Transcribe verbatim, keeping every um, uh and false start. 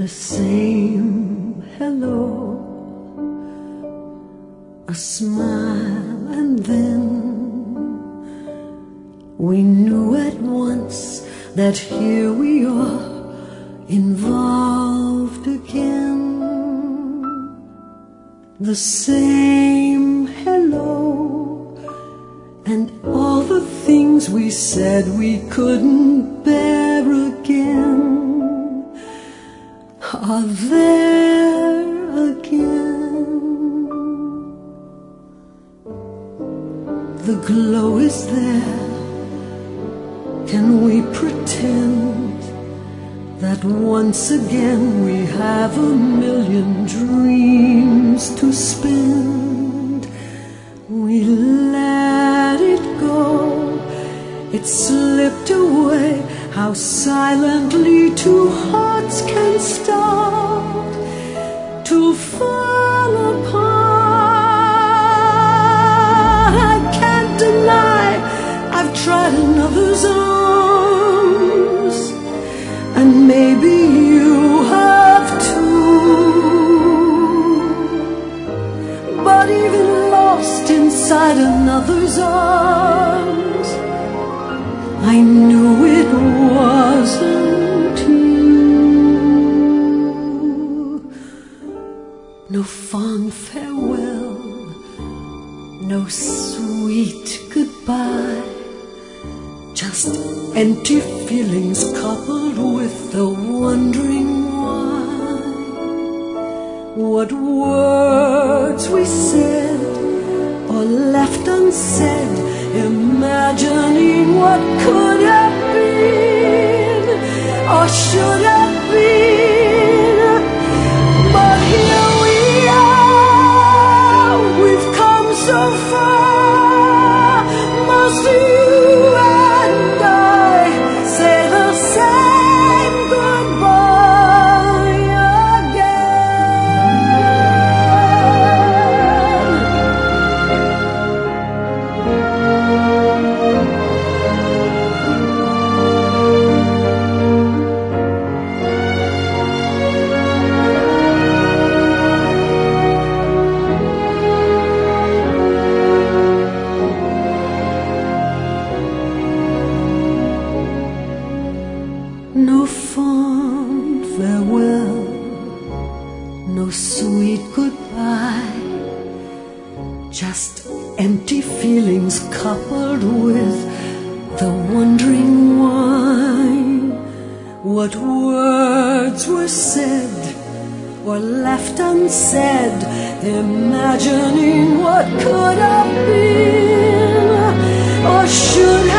the same hello, a smile, and then we knew at once that here we are, involved again. The same hello, and all the things we said we couldn't bear again are there again. The glow is there. Can we pretend that once again we have a million dreams to spend? We let it go, it slipped away. How silently two hearts can start to fall apart. I can't deny I've tried another's arms, and maybe you have too. But even lost inside another's arms, I knew it wasn't you. No fond farewell, no sweet goodbye, just empty feelings coupled with the wondering why. What words we said or left unsaid, imagining what could have been or should have been. But here we are, we've come so far. Must you and I say the same goodbye again? No fond farewell, no sweet goodbye, just empty feelings coupled with the wondering why. What words were said or left unsaid, imagining what could have been or should have